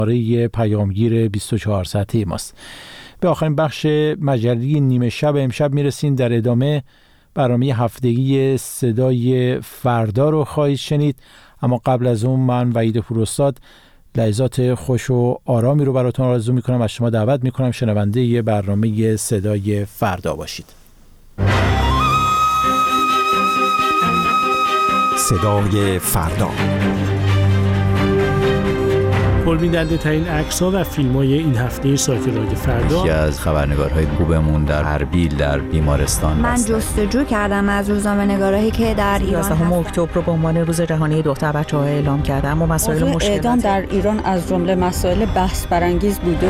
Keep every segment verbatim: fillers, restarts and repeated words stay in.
شماره پیامگیر بیست و چهار سطحی ماست. به آخرین بخش مجله نیمه شب امشب میرسیم. در ادامه برنامه هفتگی صدای فردا رو خواهید شنید، اما قبل از اون من وحید پوراستاد لحظات خوش و آرامی رو براتون آرزو میکنم. از شما دعوت میکنم شنونده ی برنامه صدای فردا باشید. صدای فردا، پربیننده ترین عکس‌ها و فیلم‌های این هفته سایت رادیو فردا. یکی از خبرنگارهای خوبمون در اربیل در بیمارستان من جستجو کردم از روزنامه‌نگارایی که در ایران یازدهم اکتبر رو به عنوان روز جهانی دختر بچه‌ها اعلام کردن. اما مسائل مشکل اعدام در ایران از جمله مسائل بحث برانگیز بوده.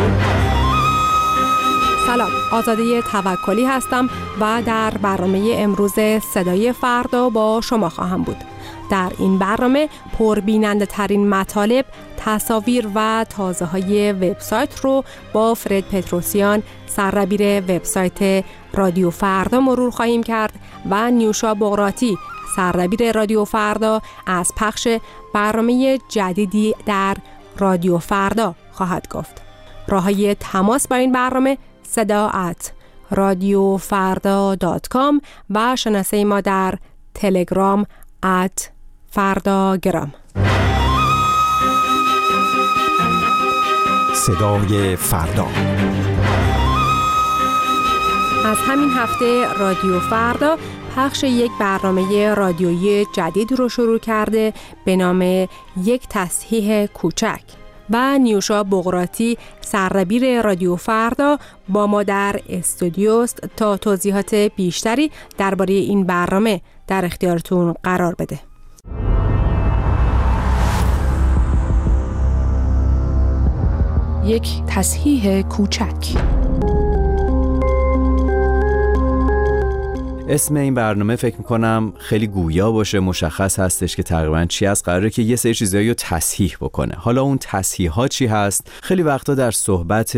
سلام، آزاده توکلی هستم و در برنامه امروز صدای فردا با شما خواهم بود. در این برنامه پربیننده ترین مطالب، تصاویر و تازه های وبسایت رو با فرد پتروسیان، سردبیر وبسایت رادیو فردا مرور خواهیم کرد و نیوشا بغراتی، سردبیر رادیو فردا، از پخش برنامه جدیدی در رادیو فردا خواهد گفت. راههای تماس با این برنامه صدا ات رادیو فردا دات کام و شناسه ما در تلگرام ات فرداگرام. صدای فردا. از همین هفته رادیو فردا پخش یک برنامه رادیویی جدید رو شروع کرده به نام یک تصحیح کوچک و نیوشا بغراتی، سردبیر رادیو فردا، با ما در استودیوست تا توضیحات بیشتری درباره این برنامه در اختیارتون قرار بده. یک تصحیح کوچک. اسم این برنامه فکر میکنم خیلی گویا باشه، مشخص هستش که تقریبا چی هست. قراره که یه سری چیزایی رو تصحیح بکنه. حالا اون تصحیح ها چی هست؟ خیلی وقتا در صحبت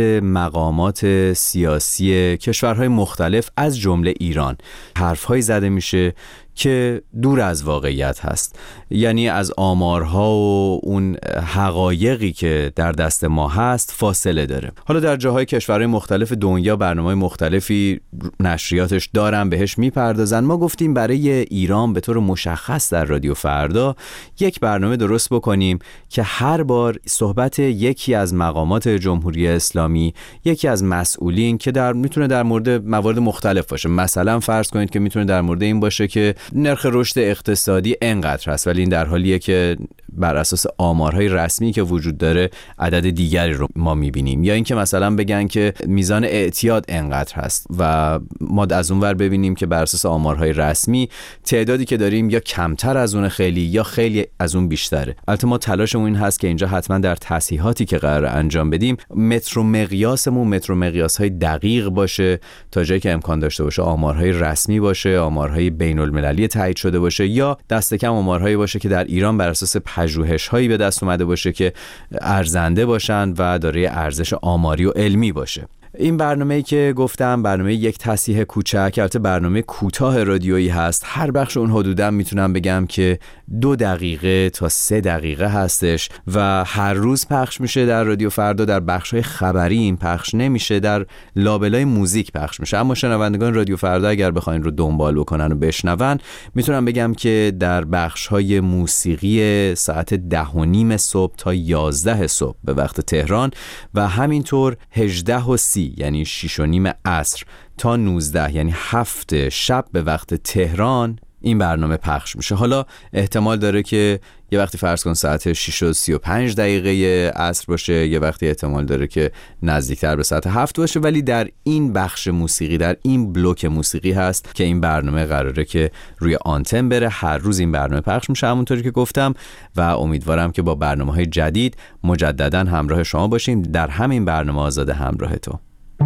مقامات سیاسی کشورهای مختلف از جمله ایران حرفهایی زده میشه که دور از واقعیت هست، یعنی از آمارها و اون حقایقی که در دست ما هست فاصله داره. حالا در جاهای کشورهای مختلف دنیا برنامه‌های مختلفی نشریاتش دارن، بهش میپردازن. ما گفتیم برای ایران به طور مشخص در رادیو فردا یک برنامه درست بکنیم که هر بار صحبت یکی از مقامات جمهوری اسلامی، یکی از مسئولین که در میتونه در مورد موارد مختلف باشه، مثلا فرض کنید که میتونه در مورد این باشه که نرخ رشد اقتصادی انقدر هست، ولی این در حالیه که بر اساس آمارهای رسمی که وجود داره عدد دیگری رو ما میبینیم، یا اینکه مثلا بگن که میزان اعتیاد انقدر هست و ما از اونور ببینیم که بر اساس آمارهای رسمی تعدادی که داریم یا کمتر از اون خیلی یا خیلی از اون بیشتره. البته ما تلاشمون این هست که اینجا حتما در تصحیحاتی که قرار انجام بدیم متر و مقیاسمون متر و مقیاسهای دقیق باشه، تا جایی که امکان داشته باشه آمارهای رسمی باشه، آمارهای بین المللی تایید شده باشه، یا دست کم آمارهایی باشه که در ایران بر اساس پژوهش‌هایی به دست اومده باشه که ارزنده باشن و دارای ارزش آماری و علمی باشه. این برنامه‌ای که گفتم برنامه یک تصحیح کوچک، البته برنامه کوتاه رادیویی هست. هر بخش اون حدوداً میتونم بگم که دو دقیقه تا سه دقیقه هستش و هر روز پخش میشه در رادیو فردا. در بخش‌های خبری این پخش نمیشه، در لابلای موزیک پخش میشه. اما شنوندگان رادیو فردا اگر بخواین رو دنبال بکنن و بشنون، میتونم بگم که در بخش‌های موسیقی ساعت ده و نیم صبح تا یازده صبح به وقت تهران و همینطور هجده و سی یعنی شش و نیم عصر تا نوزده یعنی هفت شب به وقت تهران این برنامه پخش میشه. حالا احتمال داره که یه وقتی فرض کن ساعت شش و سی و پنج دقیقه عصر باشه، یه وقتی احتمال داره که نزدیکتر به ساعت هفت باشه، ولی در این بخش موسیقی، در این بلوک موسیقی هست که این برنامه قراره که روی آنتن بره. هر روز این برنامه پخش میشه همونطوری که گفتم و امیدوارم که با برنامه‌های جدید مجددا همراه شما باشیم در همین برنامه آزاده همراه تو.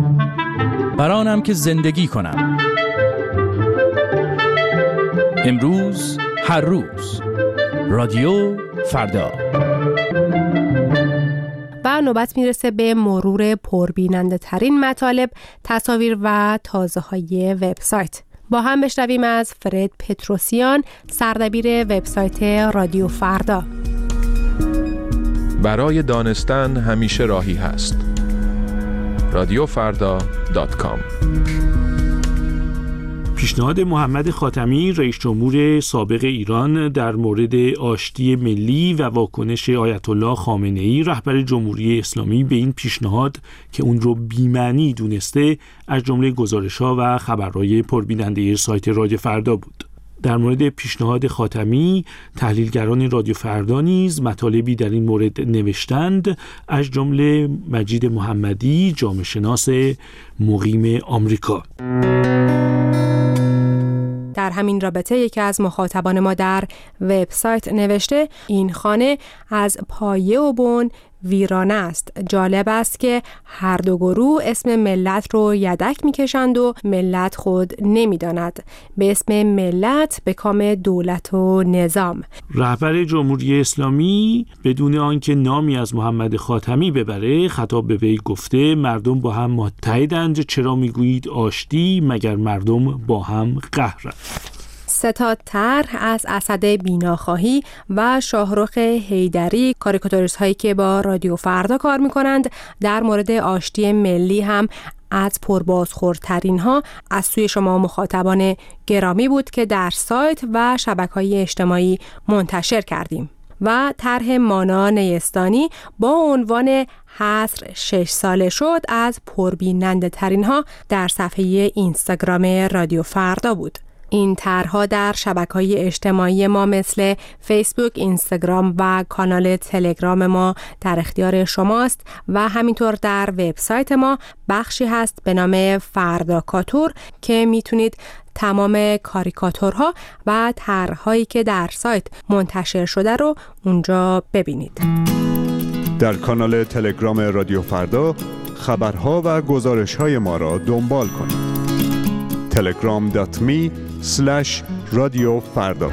برانم که زندگی کنم، امروز هر روز رادیو فردا. و نوبت میرسه به مرور پربیننده ترین مطالب، تصاویر و تازه های وبسایت. با هم بشنویم از فرد پتروسیان، سردبیر وبسایت رادیو فردا. برای دانستن همیشه راهی هست. رادیو فردا دات کام. پیشنهاد محمد خاتمی رئیس جمهور سابق ایران در مورد آشتی ملی و واکنش آیت الله خامنه‌ای رهبر جمهوری اسلامی به این پیشنهاد که اون رو بی‌معنی دونسته از جمله گزارش‌ها و خبرهای پربیننده سایت رادیو فردا بود. در مورد پیشنهاد خاتمی تحلیلگران رادیو فردا نیز مطالبی در این مورد نوشتند، از جمله مجید محمدی، جامعه شناس مقیم آمریکا. در همین رابطه یکی از مخاطبان ما در وبسایت نوشته این خانه از پایه و بن ویرانه است. جالب است که هر دو گروه اسم ملت رو یدک میکشند و ملت خود نمیداند. به اسم ملت به کام دولت و نظام. رهبر جمهوری اسلامی بدون آنکه نامی از محمد خاتمی ببره خطاب به وی گفته مردم با هم متحدند، چرا میگویید آشتی؟ مگر مردم با هم قهرند. ستاد طرح از اسد بیناخواهی و شاهرخ حیدری، کاریکاتوریست هایی که با رادیو فردا کار میکنند، در مورد آشتی ملی هم از پربازخوردترین ها از سوی شما مخاطبان گرامی بود که در سایت و شبکه‌های اجتماعی منتشر کردیم. و طرح مانا نیستانی با عنوان حصر شش ساله شد از پربیننده ترین ها در صفحه اینستاگرام رادیو فردا بود. این طرح‌ها در شبکه‌های اجتماعی ما مثل فیسبوک، اینستاگرام و کانال تلگرام ما در اختیار شماست و همینطور در وبسایت ما بخشی هست به نام فرداکاتور که میتونید تمام کاریکاتورها و طرح‌هایی که در سایت منتشر شده رو اونجا ببینید. در کانال تلگرام رادیو فردا خبرها و گزارش‌های ما را دنبال کنید. تلگرام دات می اسلش رادیو فردا.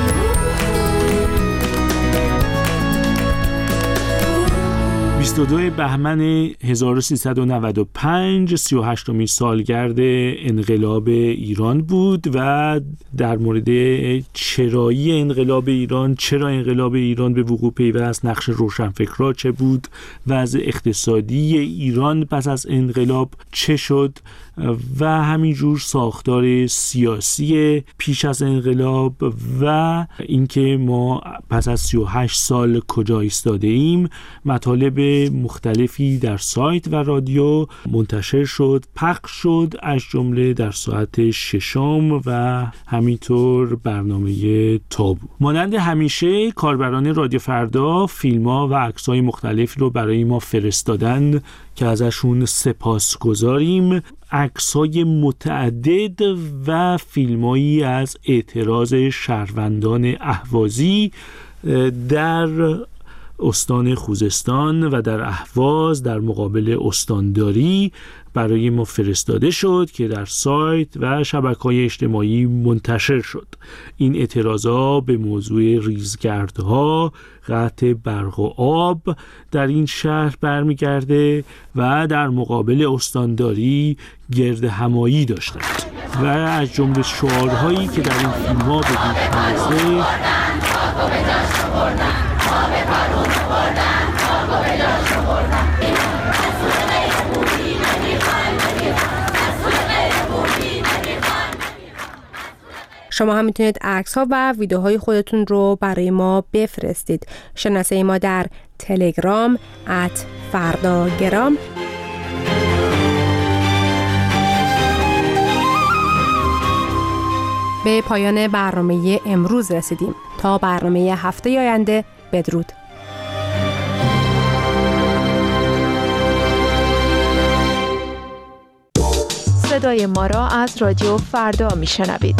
بیست و دوم بهمن هزار و سیصد و نود و پنج سی و هشتمین سالگرد انقلاب ایران بود و در مورد چرایی انقلاب ایران، چرا انقلاب ایران به وقوع پیوست، نقش روشنفکرها چه بود، وضع اقتصادی ایران پس از انقلاب چه شد و همینجور ساختار سیاسی پیش از انقلاب و اینکه ما پس از سی و هشت سال کجا ایستاده ایم. مطالب مختلفی در سایت و رادیو منتشر شد، پخش شد، از جمله در ساعت ششم و همینطور برنامه تابو. مانند همیشه کاربران رادیو فردا فیلم‌ها و عکس‌های مختلفی رو برای ما فرستادن که ازشون سپاسگزاریم. عکس‌های متعدد و فیلم‌هایی از اعتراض شهروندان اهوازی در استان خوزستان و در اهواز در مقابل استانداری برای ما فرستاده شد که در سایت و شبکه‌های اجتماعی منتشر شد. این اعتراضات به موضوع ریزگردها، قطع برق و آب در این شهر برمیگرده و در مقابل استانداری گرد همایی داشتند و از جمله شعارهایی که در این فیلم‌ها به گوش می‌رسه شما هم میتونید عکس ها و ویدیوهای خودتون رو برای ما بفرستید. شناسه ما در تلگرام ات فرداگرام. به پایان برنامه امروز رسیدیم. تا برنامه هفته آینده، بدرود. صدای ما را از رادیو فردا میشنوید.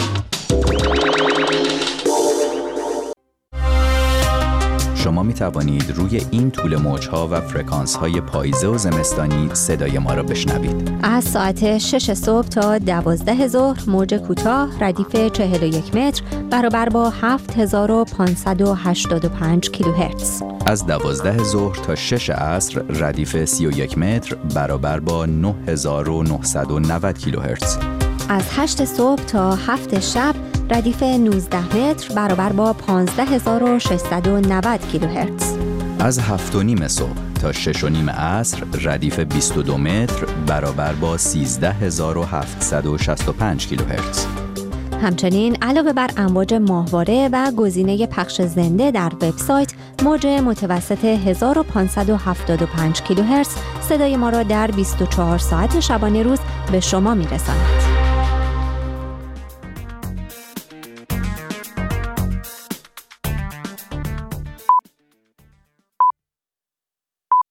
شما می توانید روی این طول موج‌ها و فرکانس‌های پاییزه و زمستانی صدای ما را بشنوید. از ساعت شش صبح تا دوازده ظهر موج کوتاه ردیف چهل و یک متر برابر با هفت هزار و پانصد و هشتاد و پنج کیلوهرتز. از دوازده ظهر تا شش عصر ردیف سی و یک متر برابر با نه هزار و نهصد و نود کیلوهرتز. از هشت صبح تا هفت شب ردیف نوزده متر برابر با پانزده هزار و ششصد و نود کیلوهرتز. از هفت و نیم صبح تا شش و نیم عصر ردیف بیست و دو متر برابر با سیزده هزار و هفتصد و شصت و پنج کیلوهرتز. همچنین علاوه بر امواج ماهواره و گزینه پخش زنده در وبسایت، موج متوسط هزار و پانصد و هفتاد و پنج کیلوهرتز صدای ما را در بیست و چهار ساعت شبانه روز به شما میرساند.